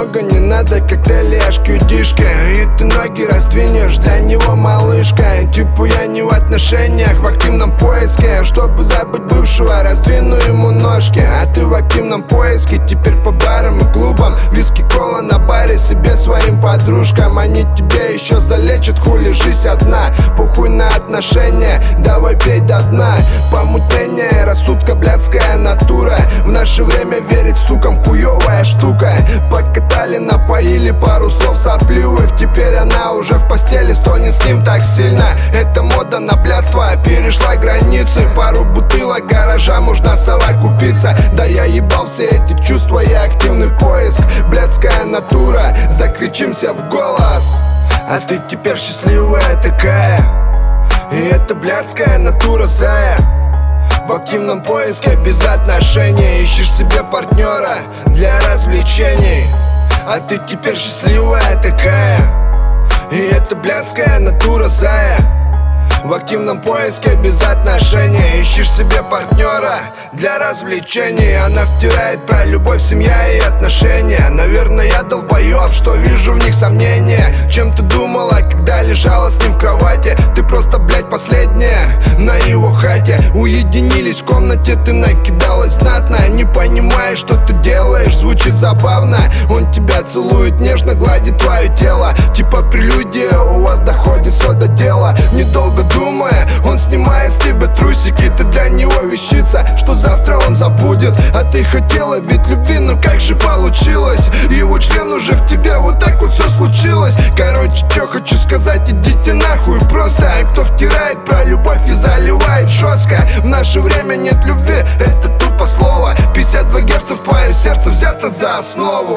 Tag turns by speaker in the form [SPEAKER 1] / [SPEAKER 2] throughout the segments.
[SPEAKER 1] много не надо, как тельяшки удишки. И ты ноги раздвинешь для него, малышка. Типа я не в отношениях, в активном поиске. Чтобы забыть бывшего, раздвину ему ножки. А ты в активном поиске, теперь по барам и клубам. Виски, кола на баре себе своим подружкам. Они тебе еще залечат, хули жизнь одна. Похуй на отношения, давай пей до дна. Помутнение рассудка, блядская натура. В наше время верить сукам хуёвая штука. Покатали, напоили пару слов сопливых. Теперь она уже в постели стонет с ним так сильно. Это мода на блядство перешла границы. Пару бутылок гаража можно сова купиться. Да я ебал все эти чувства и активный поиск. Блядская натура, закричимся в голос. А ты теперь счастливая такая. И это блядская натура, зая. В активном поиске без отношений. Ищешь себе партнера для развлечений. А ты теперь счастливая такая. И это блядская натура, зая. В активном поиске без отношений. Ищешь себе партнера для развлечений. Она втирает про любовь, семья и отношения. Наверное, я долбоёб, что вижу в них сомнения. Чем ты думала, когда лежала с ним в кровати? Ты просто, блядь, последняя на его хате. Уединились в комнате, ты накидалась знатно. Не понимаешь, что ты делаешь, звучит забавно. Он тебя целует, нежно гладит твое тело. Типа прелюдия, у вас доходит все до дела. Недолго думая, он снимает с тебя трусики. Ты для него вещица, что завтра он забудет. А ты хотела ведь любви, но как же получилось? Его член уже в тебе, вот так вот все случилось. Короче, что хочу сказать, идите нахуй просто. А кто втирает про любовь и заливает жестко? В наше время нет любви, это тупо слово. 52 герца в твое сердце взято за основу.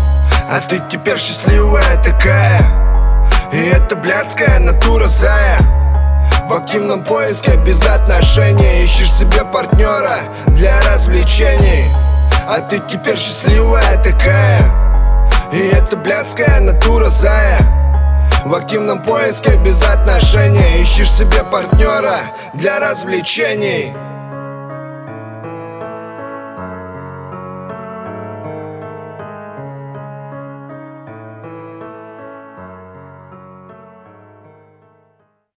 [SPEAKER 1] А ты теперь счастливая такая. И это блядская натура, зая. В активном поиске без отношений. Ищешь себе партнера для развлечений. А ты теперь счастливая такая. И это блядская натура, зая. В активном поиске без отношений. Ищешь себе партнера для развлечений.